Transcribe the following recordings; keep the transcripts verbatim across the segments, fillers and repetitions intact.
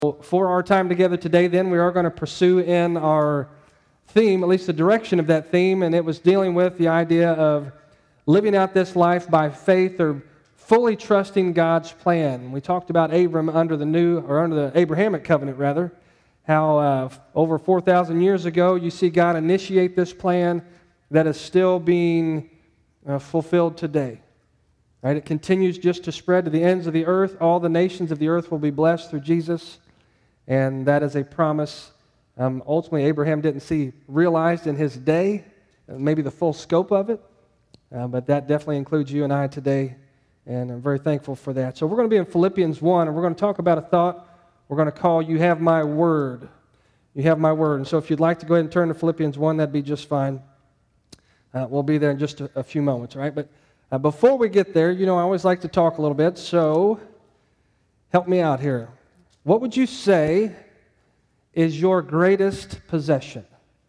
For our time together today, then, we are going to pursue in our theme, at least the direction of that theme, and it was dealing with the idea of living out this life by faith or fully trusting God's plan. We talked about Abram under the new, or under the Abrahamic covenant, rather, how uh, over four thousand years ago, you see God initiate this plan that is still being uh, fulfilled today. Right? It continues just to spread to the ends of the earth. All the nations of the earth will be blessed through Jesus. And that is a promise um, ultimately Abraham didn't see realized in his day, maybe the full scope of it, uh, but that definitely includes you and I today, and I'm very thankful for that. So we're going to be in Philippians one, and we're going to talk about a thought we're going to call You Have My Word. You Have My Word. And so if you'd like to go ahead and turn to Philippians one, that'd be just fine. Uh, we'll be there in just a, a few moments, all right? But uh, before we get there, you know, I always like to talk a little bit, so help me out here. What would you say is your greatest possession?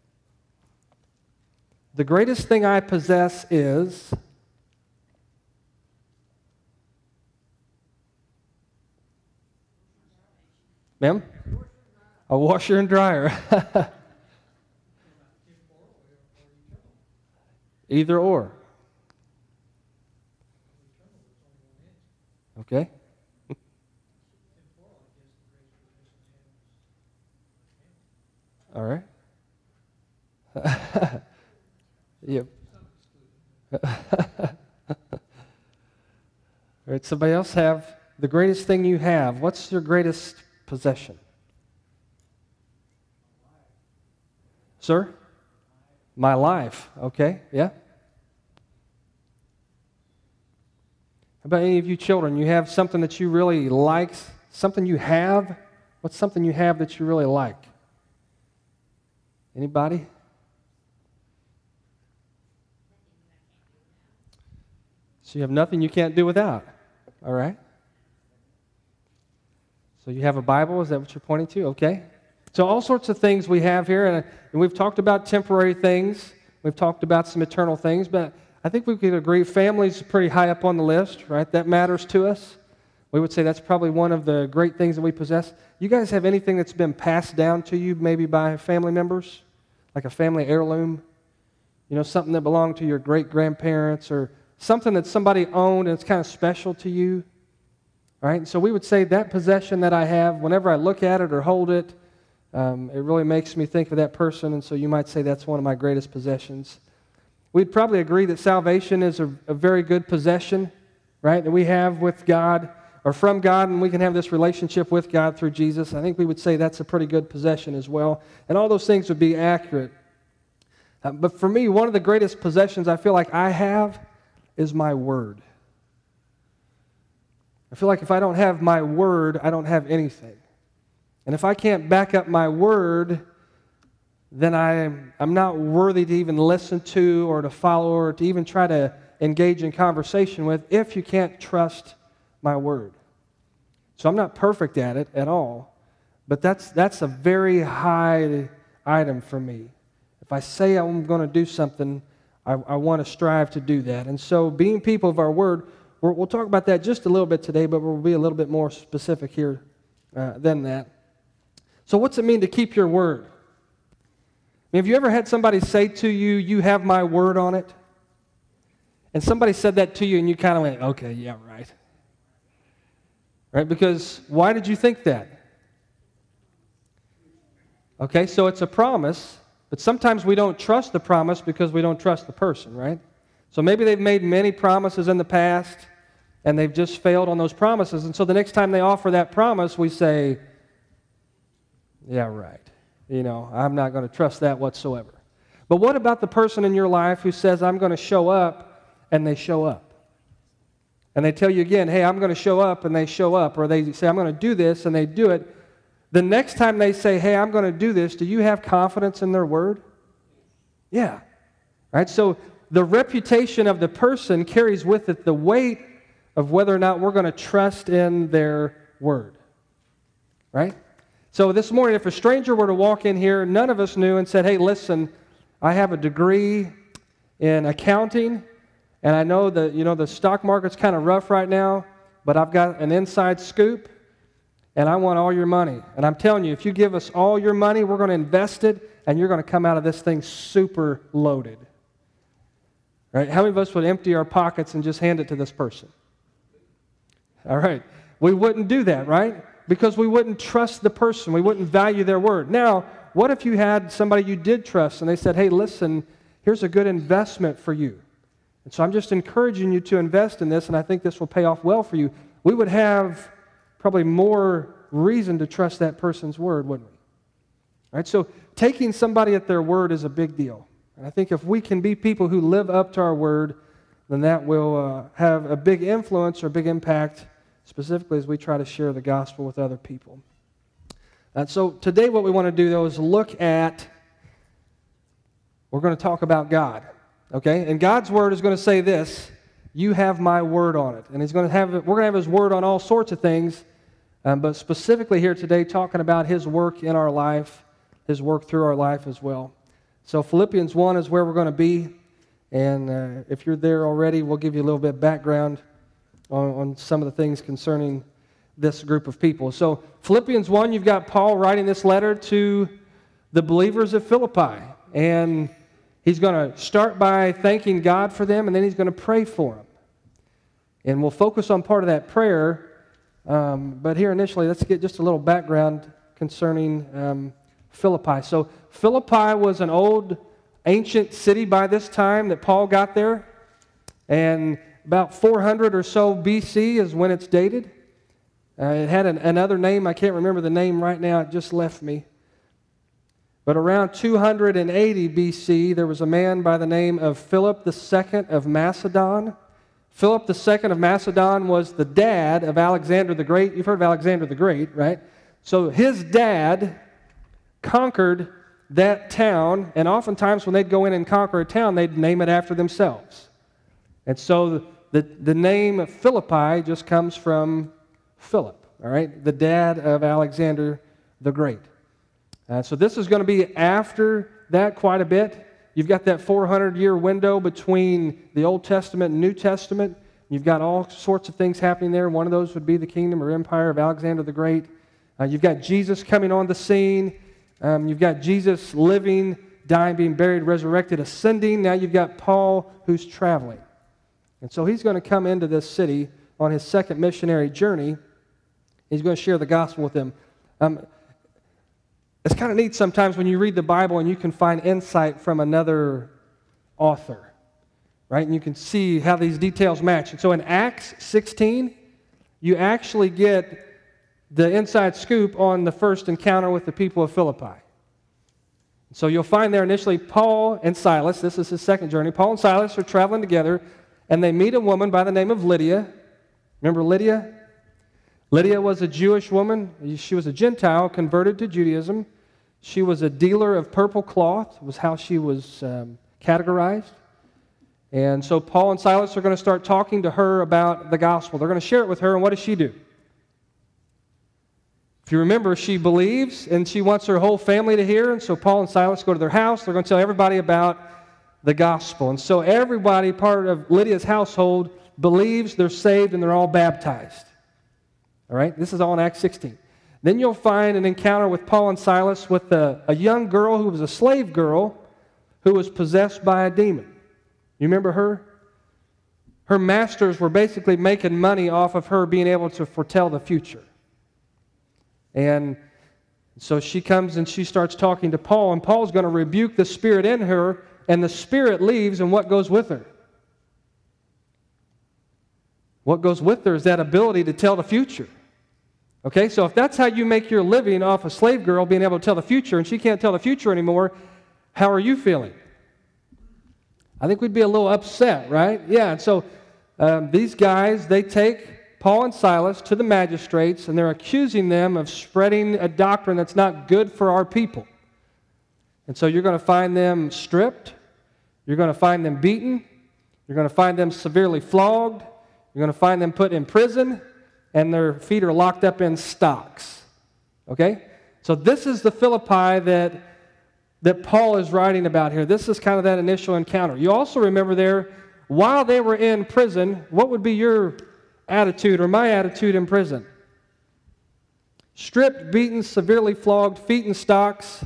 The greatest thing I possess is ma'am? A washer and dryer. Either or. Okay. All right. Yep. All right, somebody else have the greatest thing you have. What's your greatest possession? Sir? My life. Okay, yeah. How about any of you children? You have something that you really like, something you have? What's something you have that you really like? Anybody? So you have nothing you can't do without. All right. So you have a Bible, is that what you're pointing to? Okay. So all sorts of things we have here, and, and we've talked about temporary things. We've talked about some eternal things, but I think we could agree family's pretty high up on the list, right? That matters to us. We would say that's probably one of the great things that we possess. You guys have anything that's been passed down to you maybe by family members? Like a family heirloom? You know, something that belonged to your great-grandparents or something that somebody owned and it's kind of special to you? Right? So we would say that possession that I have, whenever I look at it or hold it, um, it really makes me think of that person, and so you might say that's one of my greatest possessions. We'd probably agree that salvation is a, a very good possession, right, that we have with God or from God, and we can have this relationship with God through Jesus. I think we would say that's a pretty good possession as well, and all those things would be accurate. Uh, but for me, one of the greatest possessions I feel like I have is my word. I feel like if I don't have my word, I don't have anything. And if I can't back up my word, then I'm, I'm not worthy to even listen to or to follow or to even try to engage in conversation with if you can't trust my word. So I'm not perfect at it at all, but that's that's a very high item for me. If I say I'm going to do something, I, I want to strive to do that. And so being people of our word, we're, we'll talk about that just a little bit today, but we'll be a little bit more specific here uh, than that. So what's it mean to keep your word? I mean, have you ever had somebody say to you, you have my word on it? And somebody said that to you and you kind of went, okay, yeah, right. Right? Because why did you think that? Okay, so it's a promise, but sometimes we don't trust the promise because we don't trust the person, right? So maybe they've made many promises in the past and they've just failed on those promises. And so the next time they offer that promise, we say, yeah, right. You know, I'm not going to trust that whatsoever. But what about the person in your life who says, I'm going to show up, and they show up? And they tell you again, hey, I'm going to show up, and they show up. Or they say, I'm going to do this, and they do it. The next time they say, hey, I'm going to do this, do you have confidence in their word? Yeah. Right? So the reputation of the person carries with it the weight of whether or not we're going to trust in their word. Right? So this morning, if a stranger were to walk in here, none of us knew, and said, hey, listen, I have a degree in accounting, and I know that, you know, the stock market's kind of rough right now, but I've got an inside scoop. and I want all your money. And I'm telling you, if you give us all your money, we're going to invest it, and you're going to come out of this thing super loaded. Right? How many of us would empty our pockets and just hand it to this person? All right. We wouldn't do that, right? Because we wouldn't trust the person. We wouldn't value their word. Now, what if you had somebody you did trust and they said, hey, listen, here's a good investment for you. And so I'm just encouraging you to invest in this, and I think this will pay off well for you. We would have probably more reason to trust that person's word, wouldn't we? All right, so taking somebody at their word is a big deal. And I think if we can be people who live up to our word, then that will uh, have a big influence or a big impact, specifically as we try to share the gospel with other people. And so today what we want to do, though, is look at, we're going to talk about God, okay? And God's word is going to say this, you have my word on it. And he's going to have, we're going to have his word on all sorts of things, um, but specifically here today talking about his work in our life, his work through our life as well. So Philippians one is where we're going to be, and uh, if you're there already, we'll give you a little bit of background on, on some of the things concerning this group of people. So Philippians one, you've got Paul writing this letter to the believers of Philippi, and he's going to start by thanking God for them, and then he's going to pray for them. And we'll focus on part of that prayer, um, but here initially, let's get just a little background concerning um, Philippi. So Philippi was an old, ancient city by this time that Paul got there, and about four hundred or so B C is when it's dated. Uh, it had an, another name. I can't remember the name right now. It just left me. But around two hundred eighty B C, there was a man by the name of Philip the Second of Macedon. Philip the Second of Macedon was the dad of Alexander the Great. You've heard of Alexander the Great, right? So his dad conquered that town, and oftentimes when they'd go in and conquer a town, they'd name it after themselves. And so the, the name Philippi just comes from Philip, all right, the dad of Alexander the Great. Uh, so this is going to be after that quite a bit. You've got that four hundred year window between the Old Testament and New Testament. You've got all sorts of things happening there. One of those would be the kingdom or empire of Alexander the Great. Uh, you've got Jesus coming on the scene. Um, you've got Jesus living, dying, being buried, resurrected, ascending. Now you've got Paul who's traveling. And so he's going to come into this city on his second missionary journey. He's going to share the gospel with them. Um, it's kind of neat sometimes when you read the Bible and you can find insight from another author, right? And you can see how these details match. And so in Acts sixteen, you actually get the inside scoop on the first encounter with the people of Philippi. So you'll find there initially Paul and Silas, this is his second journey, Paul and Silas are traveling together, and they meet a woman by the name of Lydia. Remember Lydia? Lydia was a Jewish woman. She was a Gentile converted to Judaism. She was a dealer of purple cloth, was how she was um, categorized. And so Paul and Silas are going to start talking to her about the gospel. They're going to share it with her, and what does she do? If you remember, she believes, and she wants her whole family to hear, and so Paul and Silas go to their house. They're going to tell everybody about the gospel. And so everybody, part of Lydia's household, believes, they're saved, and they're all baptized. All right? This is all in Acts sixteen. Then you'll find an encounter with Paul and Silas with a, a young girl who was a slave girl who was possessed by a demon. You remember her? Her masters were basically making money off of her being able to foretell the future. And so she comes and she starts talking to Paul, and Paul's going to rebuke the spirit in her, and the spirit leaves, and what goes with her? What goes with her is that ability to tell the future. Okay, so if that's how you make your living off a slave girl being able to tell the future, and she can't tell the future anymore, how are you feeling? I think we'd be a little upset, right? Yeah, and so um, these guys, they take Paul and Silas to the magistrates, and they're accusing them of spreading a doctrine that's not good for our people. And so you're going to find them stripped, you're going to find them beaten, you're going to find them severely flogged, you're going to find them put in prison, and their feet are locked up in stocks. Okay? So this is the Philippi that, that Paul is writing about here. This is kind of that initial encounter. You also remember there, while they were in prison, what would be your attitude or my attitude in prison? stripped, beaten, severely flogged, feet in stocks.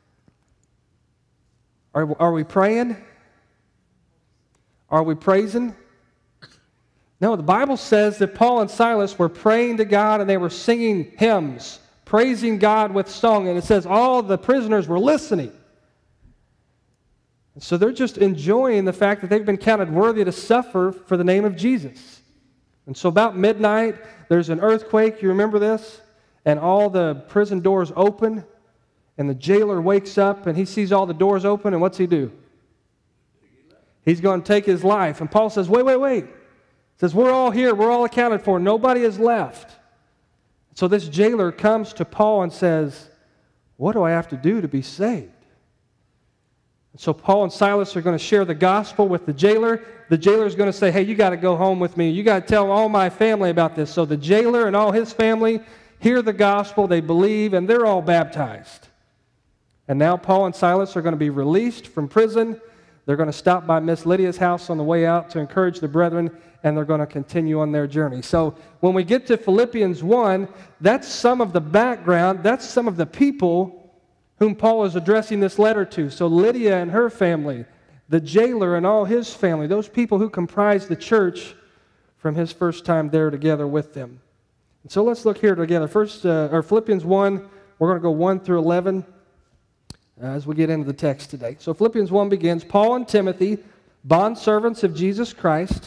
Are, are we praying? Are we praising? No, the Bible says that Paul and Silas were praying to God and they were singing hymns, praising God with song. And it says all the prisoners were listening. And so they're just enjoying the fact that they've been counted worthy to suffer for the name of Jesus. And so about midnight, there's an earthquake. You remember this? And all the prison doors open. And the jailer wakes up and he sees all the doors open. And what's he do? He's going to take his life. And Paul says, wait, wait, wait. He says, we're all here. We're all accounted for. Nobody is left. So this jailer comes to Paul and says, what do I have to do to be saved? And so Paul and Silas are going to share the gospel with the jailer. The jailer is going to say, hey, you got to go home with me. You got to tell all my family about this. So the jailer and all his family hear the gospel. They believe, and they're all baptized. And now Paul and Silas are going to be released from prison. They're going to stop by Miss Lydia's house on the way out to encourage the brethren, and they're going to continue on their journey. So when we get to Philippians one, that's some of the background. That's some of the people whom Paul is addressing this letter to. So Lydia and her family, the jailer and all his family, those people who comprise the church from his first time there together with them. And so let's look here together. First, uh, or Philippians one, we're going to go one through eleven. As we get into the text today. So Philippians one begins, Paul and Timothy, bondservants of Jesus Christ,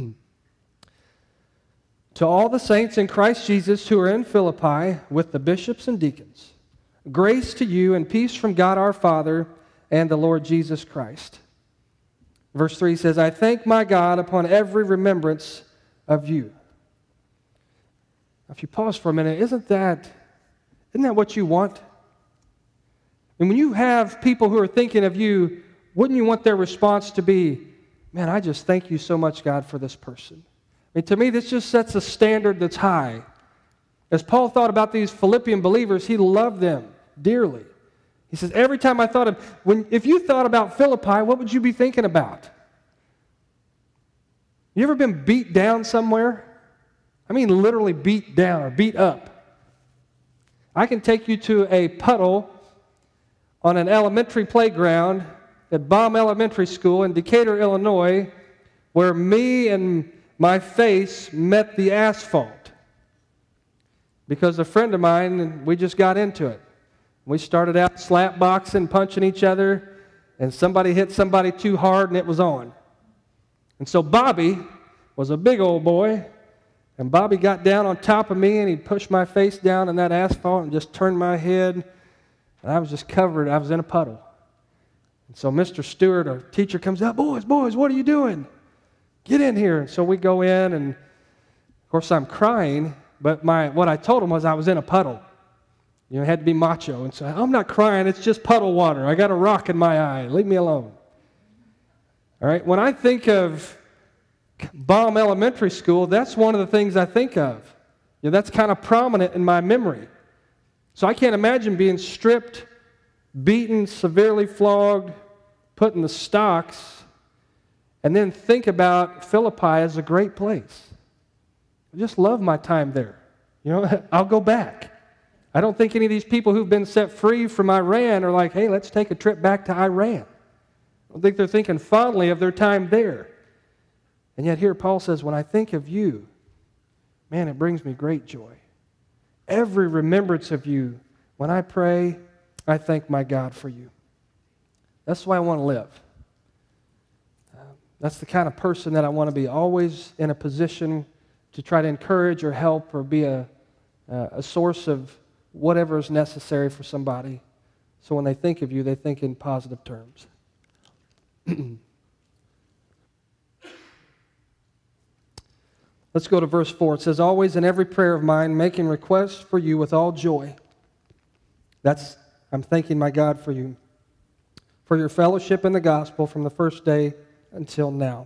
to all the saints in Christ Jesus who are in Philippi with the bishops and deacons, grace to you and peace from God our Father and the Lord Jesus Christ. Verse three says, I thank my God upon every remembrance of you. Now, if you pause for a minute, isn't that, isn't that what you want? And when you have people who are thinking of you, wouldn't you want their response to be, man, I just thank you so much, God, for this person. I mean, to me, this just sets a standard that's high. As Paul thought about these Philippian believers, he loved them dearly. He says, every time I thought of, when, if you thought about Philippi, what would you be thinking about? You ever been beat down somewhere? I mean literally beat down or beat up. I can take you to a puddle on an elementary playground at Baum Elementary School in Decatur, Illinois, where me and my face met the asphalt. Because a friend of mine, we just got into it. We started out slap boxing, punching each other, and somebody hit somebody too hard and it was on. And so Bobby was a big old boy, and Bobby got down on top of me and he pushed my face down in that asphalt and just turned my head. And I was just covered. I was in a puddle. And so Mister Stewart, our teacher, comes out, boys, boys, what are you doing? Get in here. And so we go in, and of course I'm crying, but my what I told him was I was in a puddle. You know, I had to be macho. And so I'm not crying, it's just puddle water. I got a rock in my eye. Leave me alone. All right, when I think of Baum Elementary School, that's one of the things I think of. You know, that's kind of prominent in my memory. So I can't imagine being stripped, beaten, severely flogged, put in the stocks, and then think about Philippi as a great place. I just love my time there. You know, I'll go back. I don't think any of these people who've been set free from Iran are like, hey, let's take a trip back to Iran. I don't think they're thinking fondly of their time there. And yet here Paul says, when I think of you, man, it brings me great joy. Every remembrance of you, when I pray, I thank my God for you. That's the way I want to live. Uh, that's the kind of person that I want to be, always in a position to try to encourage or help or be a, uh, a source of whatever is necessary for somebody. So when they think of you, they think in positive terms. Let's go to verse four. It says, always in every prayer of mine, making requests for you with all joy. That's, I'm thanking my God for you, for your fellowship in the gospel from the first day until now.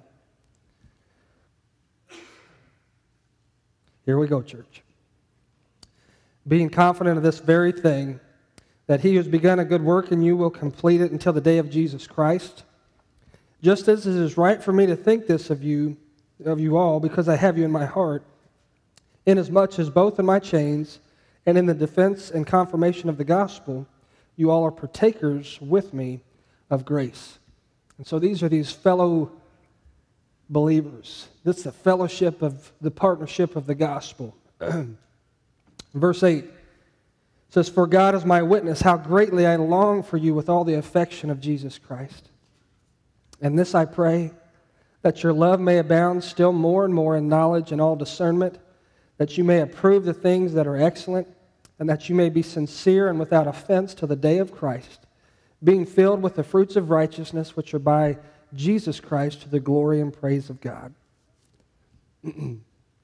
Here we go, church. Being confident of this very thing, that he who has begun a good work in you will complete it until the day of Jesus Christ. Just as it is right for me to think this of you, of you all, because I have you in my heart, inasmuch as both in my chains and in the defense and confirmation of the gospel, you all are partakers with me of grace. And so these are these fellow believers. This is the fellowship of the partnership of the gospel. Verse eight says, "For God is my witness, how greatly I long for you with all the affection of Jesus Christ. And this I pray, that your love may abound still more and more in knowledge and all discernment, that you may approve the things that are excellent, and that you may be sincere and without offense till the day of Christ, being filled with the fruits of righteousness which are by Jesus Christ to the glory and praise of God." All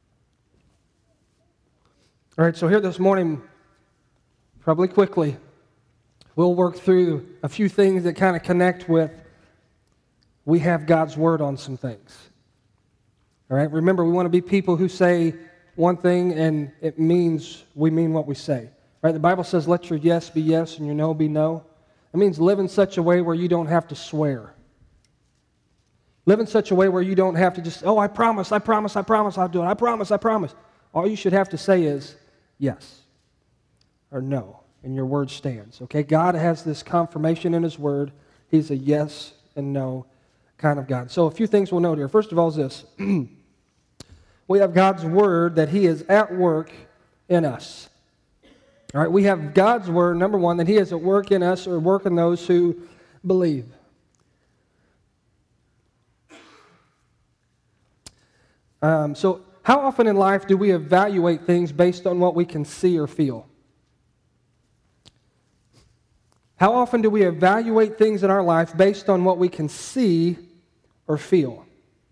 right, so here this morning, probably quickly, we'll work through a few things that kind of connect with we have God's Word on some things. All right, remember, we want to be people who say one thing and it means we mean what we say. Right? The Bible says, let your yes be yes and your no be no. It means live in such a way where you don't have to swear. Live in such a way where you don't have to just, oh, I promise, I promise, I promise I'll do it. I promise, I promise. All you should have to say is yes or no, and your word stands. Okay? God has this confirmation in His Word. He's a yes and no kind of God. So a few things we'll note here. First of all is this. We have God's Word that He is at work in us. All right, we have God's Word, number one, that He is at work in us or work in those who believe. Um, so how often in life do we evaluate things based on what we can see or feel? How often do we evaluate things in our life based on what we can see or feel?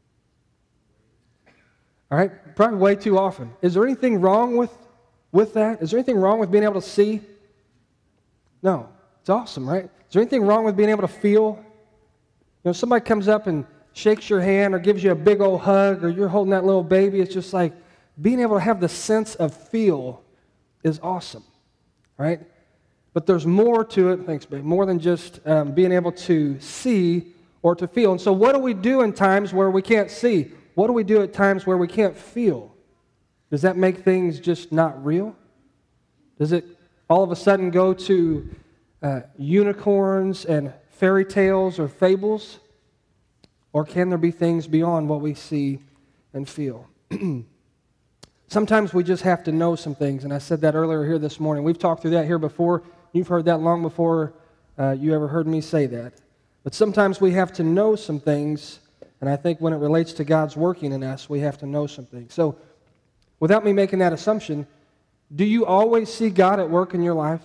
All right, probably way too often. Is there anything wrong with, with that? Is there anything wrong with being able to see? No. It's awesome, right? Is there anything wrong with being able to feel? You know, somebody comes up and shakes your hand or gives you a big old hug or you're holding that little baby. It's just like being able to have the sense of feel is awesome, right? But there's more to it, thanks, babe, more than just um, being able to see or to feel. And so what do we do in times where we can't see? What do we do at times where we can't feel? Does that make things just not real? Does it all of a sudden go to uh, unicorns and fairy tales or fables? Or can there be things beyond what we see and feel? Sometimes we just have to know some things, and I said that earlier here this morning. We've talked through that here before. You've heard that long before uh, you ever heard me say that. But sometimes we have to know some things, and I think when it relates to God's working in us, we have to know some things. So, without me making that assumption, do you always see God at work in your life?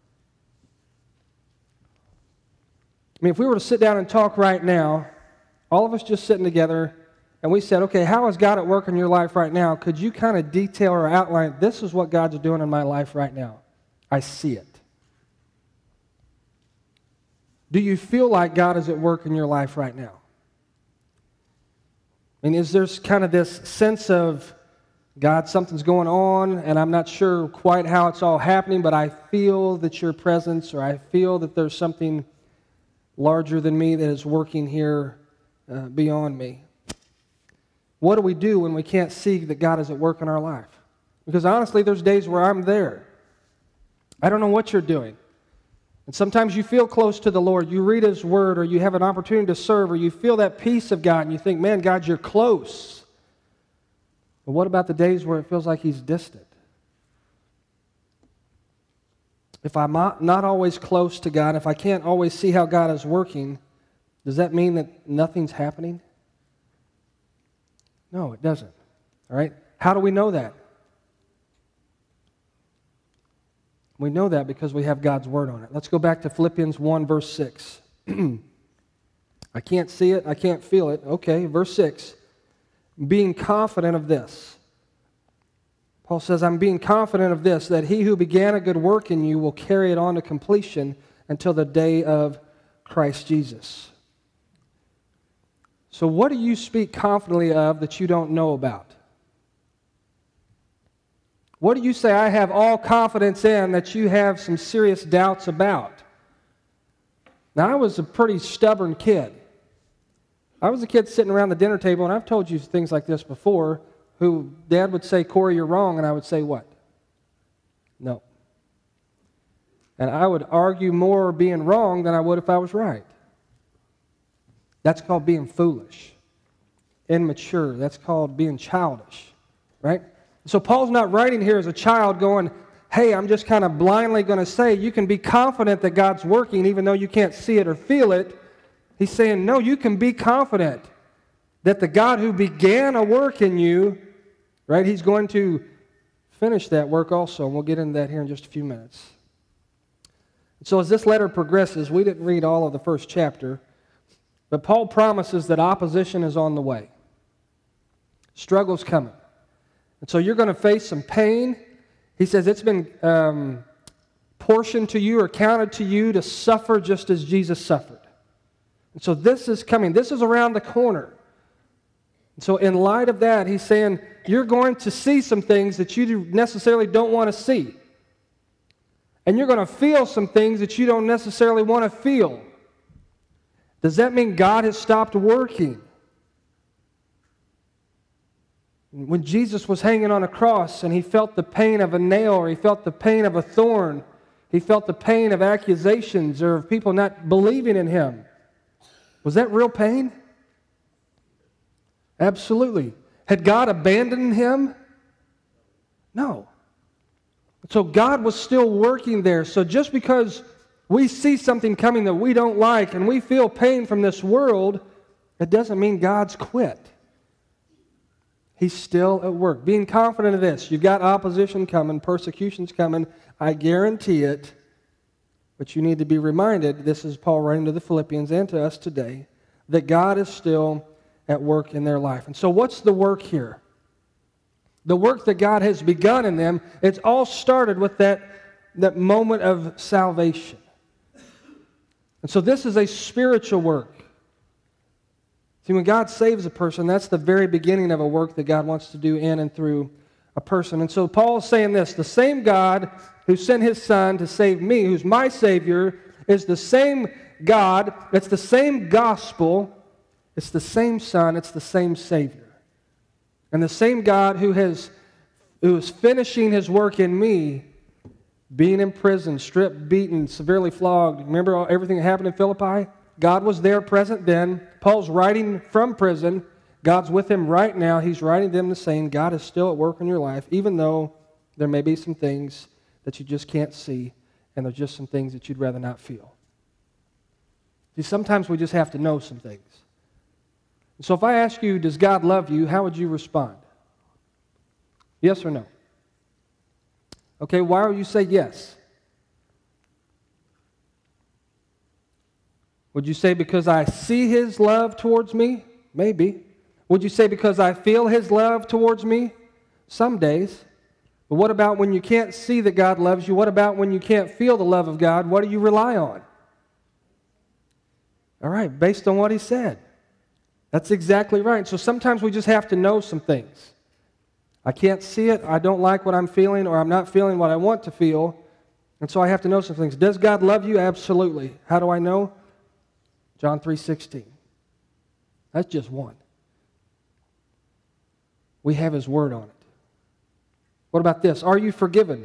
I mean, if we were to sit down and talk right now, all of us just sitting together, and we said, okay, how is God at work in your life right now? Could you kind of detail or outline, this is what God's doing in my life right now? I see it. Do you feel like God is at work in your life right now? I mean, is there kind of this sense of, God, something's going on, and I'm not sure quite how it's all happening, but I feel that your presence, or I feel that there's something larger than me that is working here uh, beyond me. What do we do when we can't see that God is at work in our life? Because honestly, there's days where I'm there. I don't know what you're doing. And sometimes you feel close to the Lord. You read His Word, or you have an opportunity to serve, or you feel that peace of God, and you think, man, God, you're close. But what about the days where it feels like He's distant? If I'm not, not always close to God, if I can't always see how God is working, does that mean that nothing's happening? No, it doesn't. All right? How do we know that? We know that because we have God's Word on it. Let's go back to Philippians one, verse six. I can't see it, I can't feel it. Okay, verse six. Being confident of this. Paul says, I'm being confident of this, that He who began a good work in you will carry it on to completion until the day of Christ Jesus. So what do you speak confidently of that you don't know about? What do you say, I have all confidence in, that you have some serious doubts about? Now, I was a pretty stubborn kid. I was a kid sitting around the dinner table, and I've told you things like this before, who Dad would say, Corey, you're wrong, and I would say, what? No. And I would argue more being wrong than I would if I was right. That's called being foolish, immature. That's called being childish, right? So Paul's not writing here as a child going, hey, I'm just kind of blindly going to say, you can be confident that God's working even though you can't see it or feel it. He's saying, no, you can be confident that the God who began a work in you, right, he's going to finish that work also. And we'll get into that here in just a few minutes. So as this letter progresses, we didn't read all of the first chapter, but Paul promises that opposition is on the way. Struggle's coming. And so you're going to face some pain. He says it's been um, portioned to you or counted to you to suffer just as Jesus suffered. And so this is coming. This is around the corner. And so in light of that, he's saying you're going to see some things that you necessarily don't want to see. And you're going to feel some things that you don't necessarily want to feel. Does that mean God has stopped working? When Jesus was hanging on a cross and he felt the pain of a nail or he felt the pain of a thorn, he felt the pain of accusations or of people not believing in him. Was that real pain? Absolutely. Had God abandoned him? No. So God was still working there. So just because we see something coming that we don't like and we feel pain from this world, it doesn't mean God's quit. He's still at work. Being confident of this, you've got opposition coming, persecution's coming, I guarantee it. But you need to be reminded, this is Paul writing to the Philippians and to us today, that God is still at work in their life. And so what's the work here? The work that God has begun in them, it's all started with that, that moment of salvation. And so this is a spiritual work. See, when God saves a person, that's the very beginning of a work that God wants to do in and through a person. And so Paul is saying this, the same God who sent his Son to save me, who's my Savior, is the same God, it's the same gospel, it's the same Son, it's the same Savior. And the same God who has who is finishing his work in me, being in prison, stripped, beaten, severely flogged. Remember all, everything that happened in Philippi? God was there present then. Paul's writing from prison. God's with him right now. He's writing them the same. God is still at work in your life, even though there may be some things that you just can't see, and there's just some things that you'd rather not feel. See, sometimes we just have to know some things. So if I ask you, does God love you, how would you respond? Yes or no? Okay, why would you say yes? Would you say because I see his love towards me? Maybe. Would you say because I feel his love towards me? Some days. But what about when you can't see that God loves you? What about when you can't feel the love of God? What do you rely on? All right, based on what he said. That's exactly right. So sometimes we just have to know some things. I can't see it, I don't like what I'm feeling, or I'm not feeling what I want to feel, and so I have to know some things. Does God love you? Absolutely. How do I know? John three sixteen. That's just one. We have his word on it. What about this? Are you forgiven?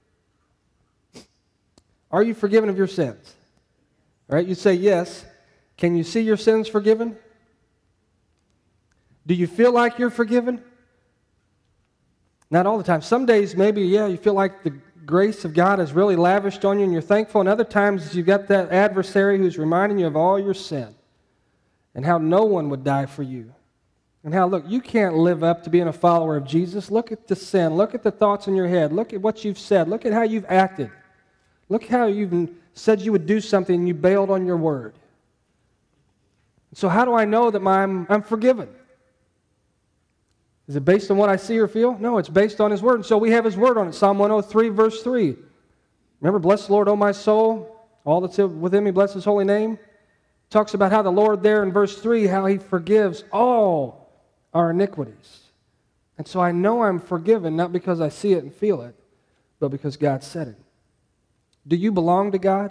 Are you forgiven of your sins? All right, you say yes. Can you see your sins forgiven? Do you feel like you're forgiven? Not all the time. Some days maybe, yeah, you feel like the grace of God is really lavished on you and you're thankful. And other times you've got that adversary who's reminding you of all your sin and how no one would die for you. And how, look, you can't live up to being a follower of Jesus. Look at the sin. Look at the thoughts in your head. Look at what you've said. Look at how you've acted. Look how you've said you would do something and you bailed on your word. So how do I know that I'm, I'm forgiven? Is it based on what I see or feel? No, it's based on his word. And so we have his word on it. Psalm one oh three, verse three. Remember, bless the Lord, O my soul. All that's within me, bless his holy name. Talks about how the Lord there in verse three, how he forgives all our iniquities. And so I know I'm forgiven, not because I see it and feel it, but because God said it. Do you belong to God?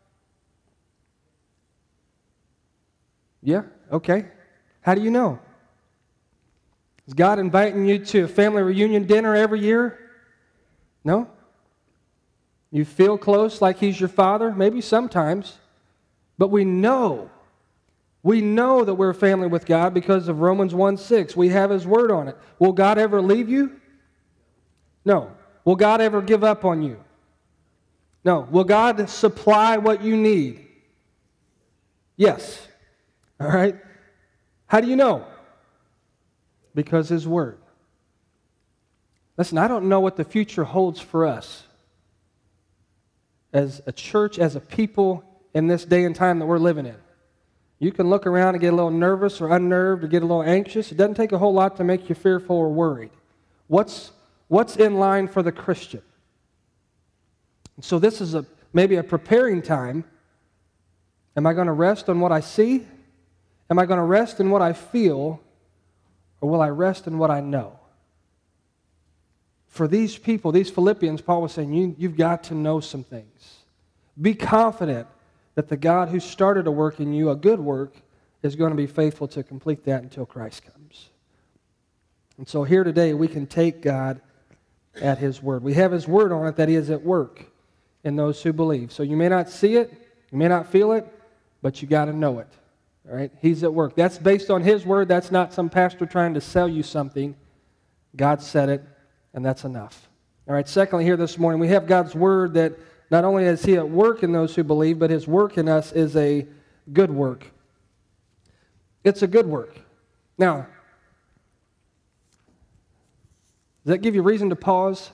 Yeah? Okay. How do you know? Is God inviting you to a family reunion dinner every year? No? You feel close like He's your Father? Maybe sometimes. But we know, we know that we're a family with God because of Romans one six. We have His Word on it. Will God ever leave you? No. Will God ever give up on you? No. Will God supply what you need? Yes. All right? How do you know? Because His Word. Listen, I don't know what the future holds for us as a church, as a people in this day and time that we're living in. You can look around and get a little nervous or unnerved or get a little anxious. It doesn't take a whole lot to make you fearful or worried. What's, what's in line for the Christian? And so this is a maybe a preparing time. Am I going to rest on what I see? Am I going to rest in what I feel? Or will I rest in what I know? For these people, these Philippians, Paul was saying, you, you've got to know some things. Be confident that the God who started a work in you, a good work, is going to be faithful to complete that until Christ comes. And so here today, we can take God at His word. We have His word on it that He is at work in those who believe. So you may not see it, you may not feel it, but you got to know it. All right? He's at work. That's based on His word. That's not some pastor trying to sell you something. God said it, and that's enough. All right, secondly, here this morning, we have God's word that not only is He at work in those who believe, but His work in us is a good work. It's a good work. Now, does that give you reason to pause?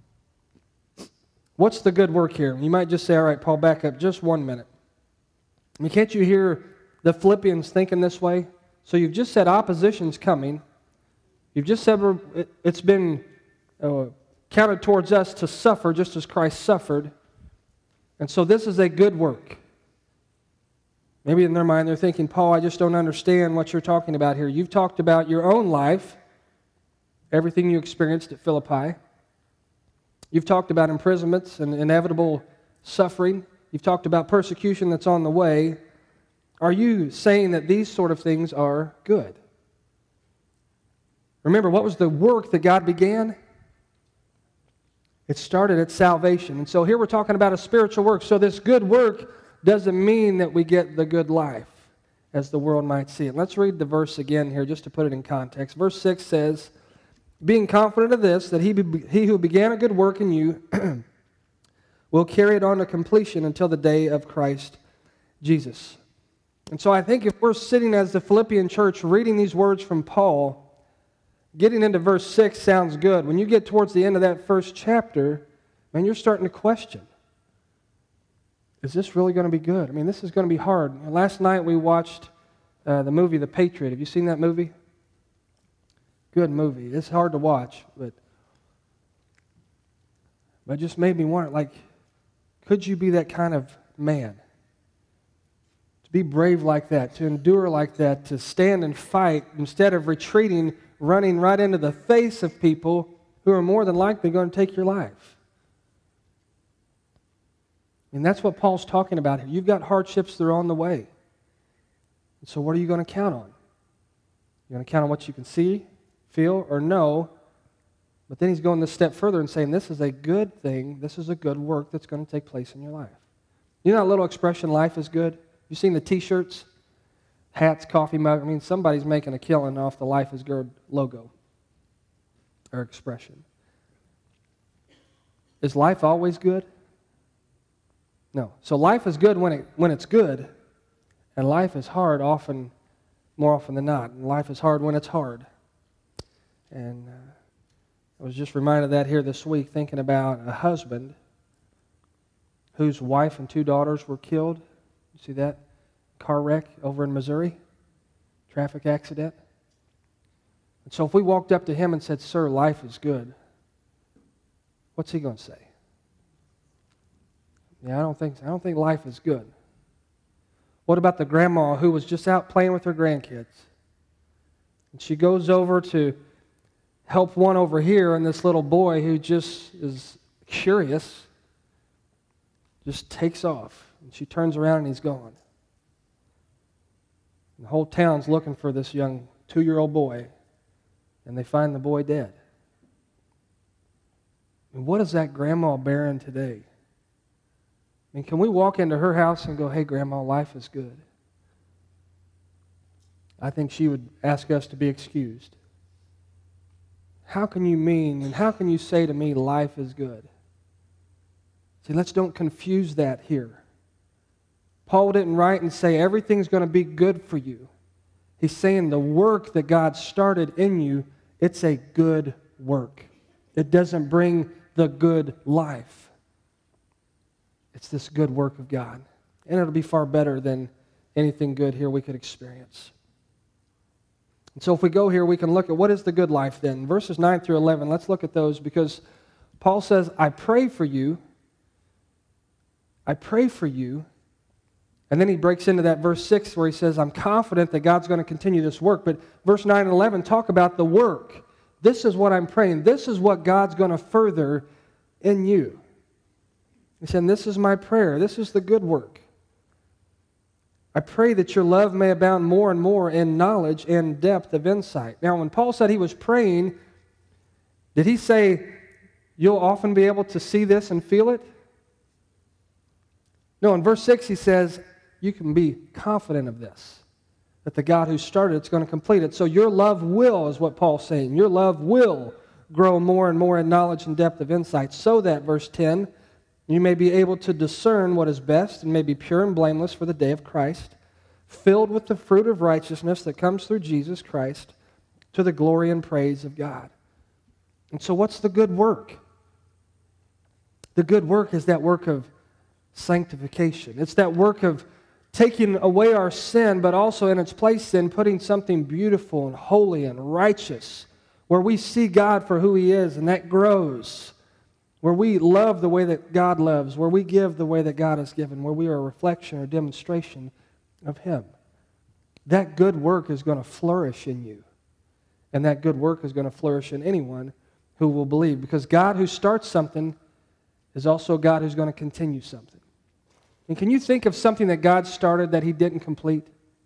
What's the good work here? You might just say, all right, Paul, back up just one minute. I mean, can't you hear the Philippians thinking this way? So you've just said opposition's coming. You've just said it's been uh, counted towards us to suffer just as Christ suffered. And so this is a good work. Maybe in their mind they're thinking, Paul, I just don't understand what you're talking about here. You've talked about your own life, everything you experienced at Philippi. You've talked about imprisonments and inevitable suffering. You've talked about persecution that's on the way. Are you saying that these sort of things are good? Remember, what was the work that God began? It started at salvation. And so here we're talking about a spiritual work. So this good work doesn't mean that we get the good life as the world might see it. Let's read the verse again here just to put it in context. Verse six says, being confident of this, that he, be, he who began a good work in you will carry it on to completion until the day of Christ Jesus. And so I think if we're sitting as the Philippian church reading these words from Paul, getting into verse six sounds good. When you get towards the end of that first chapter, man, you're starting to question, is this really going to be good? I mean, this is going to be hard. Last night we watched uh, the movie The Patriot. Have you seen that movie? Good movie. It's hard to watch, but, but it just made me wonder, like, could you be that kind of man? To be brave like that, to endure like that, to stand and fight instead of retreating, running right into the face of people who are more than likely going to take your life. And that's what Paul's talking about here. You've got hardships that are on the way. And so what are you going to count on? You're going to count on what you can see, feel, or know. But then he's going this step further and saying this is a good thing, this is a good work that's going to take place in your life. You know that little expression, life is good? You seen the T-shirts? Hats, coffee mug. I mean, somebody's making a killing off the Life is Good logo or expression. Is life always good? No. So life is good when it when it's good, and life is hard often, more often than not. And life is hard when it's hard. And uh, I was just reminded of that here this week, thinking about a husband whose wife and two daughters were killed. You see that? Car wreck over in Missouri, traffic accident. And so if we walked up to him and said, sir, life is good, what's he going to say? Yeah, I don't think I don't think life is good. What about the grandma who was just out playing with her grandkids? And she goes over to help one over here, and this little boy who just is curious just takes off. And she turns around and he's gone. And the whole town's looking for this young two-year-old boy, and they find the boy dead. And what is that grandma bearing today? I mean, can we walk into her house and go, hey, Grandma, life is good? I think she would ask us to be excused. How can you mean and how can you say to me life is good? See, let's don't confuse that here. Paul didn't write and say everything's going to be good for you. He's saying the work that God started in you, it's a good work. It doesn't bring the good life. It's this good work of God. And it'll be far better than anything good here we could experience. And so if we go here, we can look at what is the good life then. Verses nine through eleven, let's look at those because Paul says, I pray for you. I pray for you. And then he breaks into that verse six where he says, I'm confident that God's going to continue this work. But verse nine and eleven talk about the work. This is what I'm praying. This is what God's going to further in you. He said, this is my prayer. This is the good work. I pray that your love may abound more and more in knowledge and depth of insight. Now, when Paul said he was praying, did he say, you'll often be able to see this and feel it? No, in verse six he says, you can be confident of this, that the God who started it's going to complete it. So your love will, is what Paul's saying, your love will grow more and more in knowledge and depth of insight, so that, verse ten, you may be able to discern what is best and may be pure and blameless for the day of Christ, filled with the fruit of righteousness that comes through Jesus Christ to the glory and praise of God. And so what's the good work? The good work is that work of sanctification. It's that work of taking away our sin, but also in its place then putting something beautiful and holy and righteous, where we see God for who He is, and that grows. Where we love the way that God loves, where we give the way that God has given, where we are a reflection or demonstration of Him. That good work is going to flourish in you. And that good work is going to flourish in anyone who will believe. Because God who starts something is also God who's going to continue something. And can you think of something that God started that He didn't complete?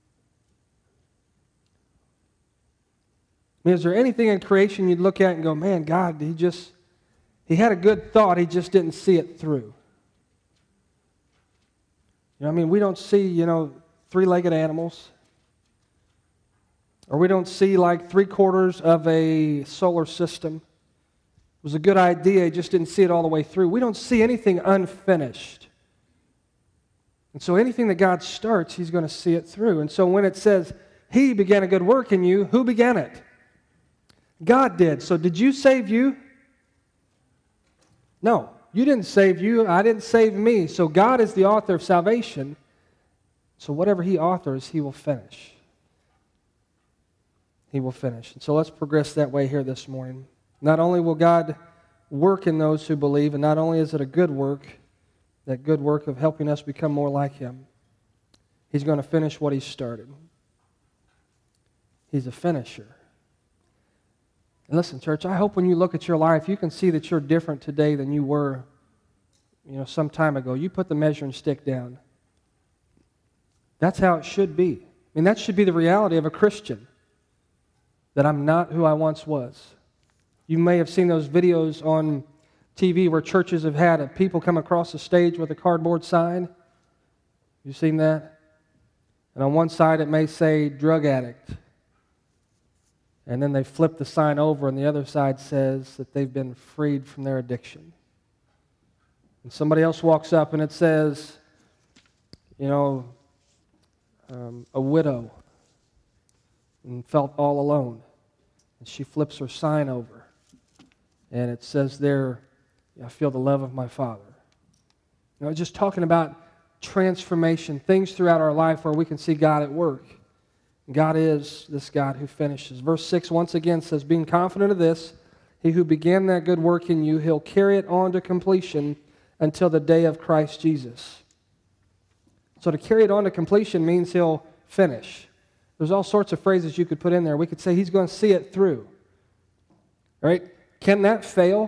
I mean, is there anything in creation you'd look at and go, man, God, He just... He had a good thought, He just didn't see it through. You know, I mean, we don't see, you know, three-legged animals. Or we don't see like three-quarters of a solar system. It was a good idea, He just didn't see it all the way through. We don't see anything unfinished. And so anything that God starts, He's going to see it through. And so when it says, He began a good work in you, who began it? God did. So did you save you? No, you didn't save you. I didn't save me. So God is the author of salvation. So whatever He authors, He will finish. He will finish. And so let's progress that way here this morning. Not only will God work in those who believe, and not only is it a good work, that good work of helping us become more like Him, He's going to finish what He started. He's a finisher. And listen, church, I hope when you look at your life, you can see that you're different today than you were, you know, some time ago. You put the measuring stick down. That's how it should be. I mean, that should be the reality of a Christian, that I'm not who I once was. You may have seen those videos on T V where churches have had people come across the stage with a cardboard sign. You seen that? And on one side it may say drug addict. And then they flip the sign over and the other side says that they've been freed from their addiction. And somebody else walks up and it says, you know, um, a widow and felt all alone. And she flips her sign over. And it says there, I feel the love of my Father. You know, just talking about transformation, things throughout our life where we can see God at work. God is this God who finishes. Verse six once again says, being confident of this, He who began that good work in you, He'll carry it on to completion until the day of Christ Jesus. So to carry it on to completion means He'll finish. There's all sorts of phrases you could put in there. We could say He's going to see it through. All right? Can that fail?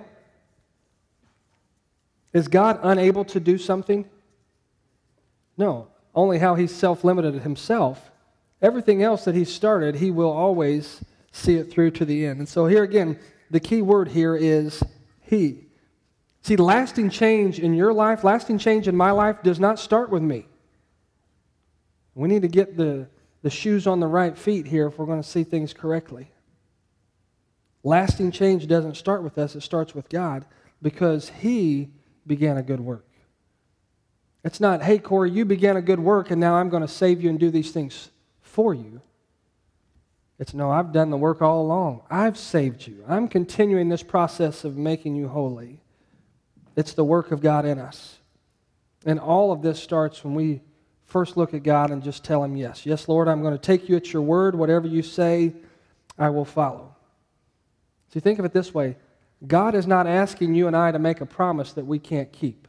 Is God unable to do something? No. Only how He's self-limited Himself. Everything else that He started, He will always see it through to the end. And so here again, the key word here is He. See, lasting change in your life, lasting change in my life does not start with me. We need to get the, the shoes on the right feet here if we're going to see things correctly. Lasting change doesn't start with us, it starts with God because He began a good work. It's not, hey, Corey, you began a good work and now I'm going to save you and do these things for you. It's, no, I've done the work all along. I've saved you. I'm continuing this process of making you holy. It's the work of God in us. And all of this starts when we first look at God and just tell Him, yes, yes, Lord, I'm going to take you at your word. Whatever you say, I will follow. See, think of it this way. God is not asking you and I to make a promise that we can't keep.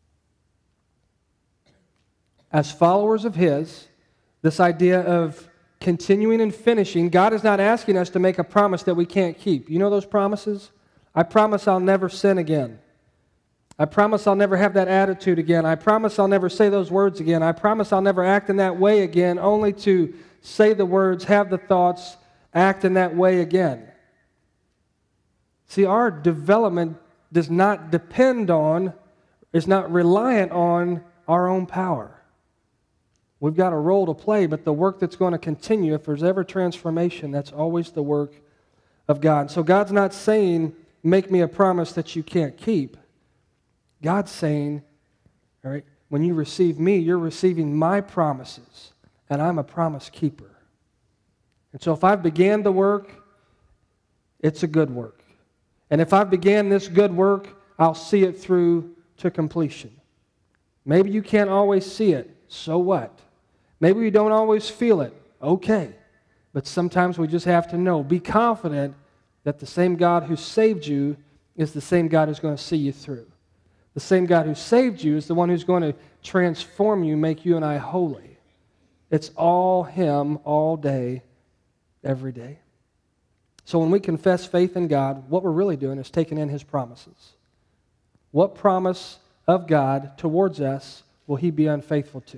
As followers of His, this idea of continuing and finishing, God is not asking us to make a promise that we can't keep. You know those promises? I promise I'll never sin again. I promise I'll never have that attitude again. I promise I'll never say those words again. I promise I'll never act in that way again, only to say the words, have the thoughts, act in that way again. See, our development does not depend on, is not reliant on our own power. We've got a role to play, but the work that's going to continue, if there's ever transformation, that's always the work of God. So God's not saying, make me a promise that you can't keep. God's saying, all right, when you receive me, you're receiving my promises, and I'm a promise keeper. And so if I've began the work, it's a good work. And if I've began this good work, I'll see it through to completion. Maybe you can't always see it. So what? Maybe you don't always feel it. Okay. But sometimes we just have to know. Be confident that the same God who saved you is the same God who's going to see you through. The same God who saved you is the one who's going to transform you, make you and I holy. It's all Him all day, every day. So when we confess faith in God, what we're really doing is taking in His promises. What promise of God towards us will He be unfaithful to?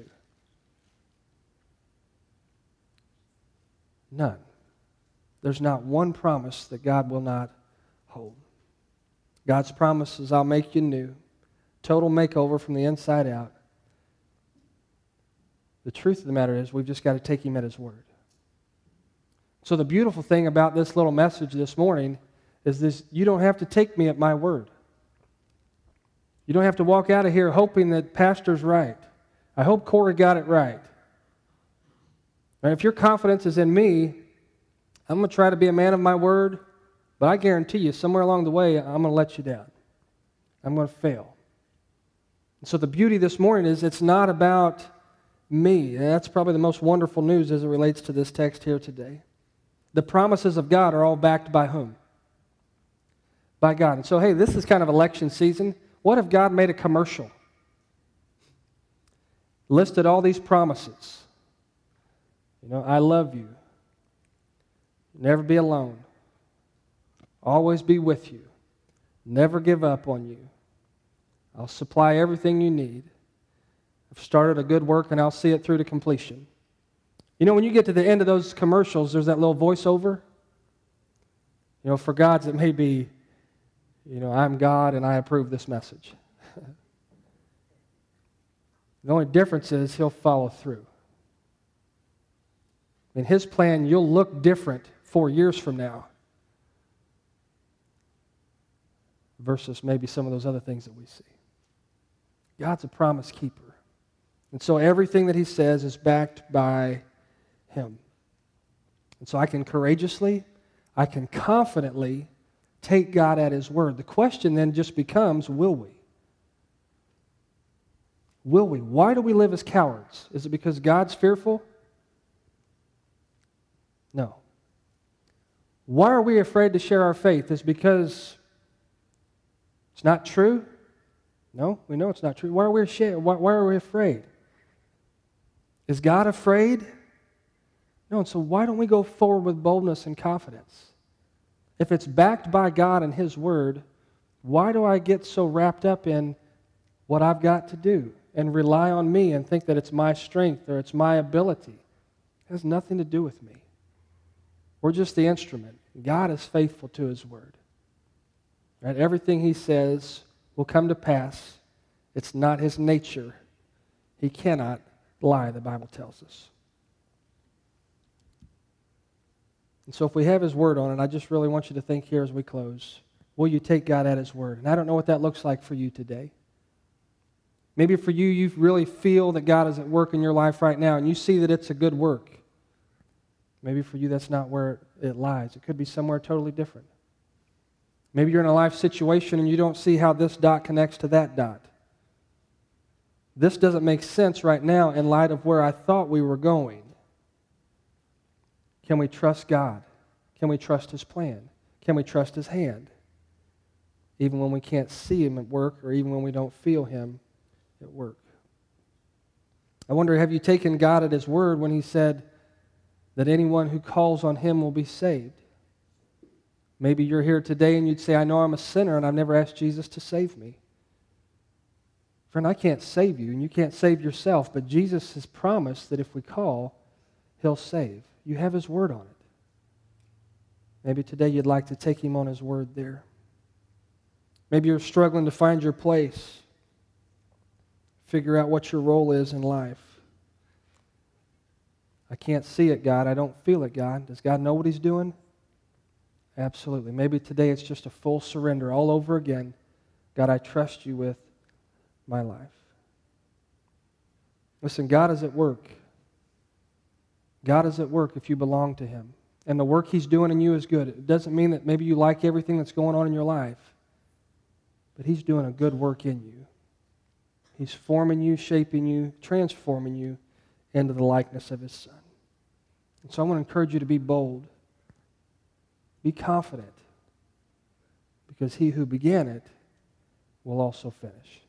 None. There's not one promise that God will not hold. God's promise is, I'll make you new. Total makeover from the inside out. The truth of the matter is, we've just got to take Him at His word. So the beautiful thing about this little message this morning is this: you don't have to take me at my word. You don't have to walk out of here hoping that Pastor's right. I hope Corey got it right. And if your confidence is in me, I'm going to try to be a man of my word, but I guarantee you, somewhere along the way, I'm going to let you down. I'm going to fail. And so the beauty this morning is it's not about me. And that's probably the most wonderful news as it relates to this text here today. The promises of God are all backed by whom? By God. And so, hey, this is kind of election season. What if God made a commercial? Listed all these promises. You know, I love you. Never be alone. Always be with you. Never give up on you. I'll supply everything you need. I've started a good work and I'll see it through to completion. You know, when you get to the end of those commercials, there's that little voiceover. You know, for God's it may be, you know, I'm God and I approve this message. The only difference is He'll follow through. In His plan, you'll look different four years from now versus maybe some of those other things that we see. God's a promise keeper. And so everything that He says is backed by Him. And so I can courageously, I can confidently take God at His word. The question then just becomes, will we? Will we? Why do we live as cowards? Is it because God's fearful? No. Why are we afraid to share our faith? Is it because it's not true? No, we know it's not true. Why are we ashamed? Why, why are we afraid? Is God afraid? No, and so why don't we go forward with boldness and confidence? If it's backed by God and His word, why do I get so wrapped up in what I've got to do and rely on me and think that it's my strength or it's my ability? It has nothing to do with me. We're just the instrument. God is faithful to His word. Right? Everything He says will come to pass. It's not his nature. He cannot lie, the Bible tells us. And so if we have his word on it, I just really want you to think here as we close. Will you take God at his word? And I don't know what that looks like for you today. Maybe for you, you really feel that God is at work in your life right now, and you see that it's a good work. Maybe for you, that's not where it lies. It could be somewhere totally different. Maybe you're in a life situation and you don't see how this dot connects to that dot. This doesn't make sense right now in light of where I thought we were going. Can we trust God? Can we trust his plan? Can we trust his hand? Even when we can't see him at work, or even when we don't feel him at work. I wonder, have you taken God at his word when he said that anyone who calls on him will be saved? Maybe you're here today and you'd say, I know I'm a sinner and I've never asked Jesus to save me. Friend, I can't save you and you can't save yourself, but Jesus has promised that if we call, he'll save. You have his word on it. Maybe today you'd like to take him on his word there. Maybe you're struggling to find your place, figure out what your role is in life. I can't see it, God. I don't feel it, God. Does God know what he's doing? Absolutely. Maybe today it's just a full surrender all over again. God, I trust you with my life. Listen, God is at work. God is at work if you belong to him. And the work he's doing in you is good. It doesn't mean that maybe you like everything that's going on in your life, but he's doing a good work in you. He's forming you, shaping you, transforming you into the likeness of his Son. And so I want to encourage you to be bold. Be confident, because he who began it will also finish.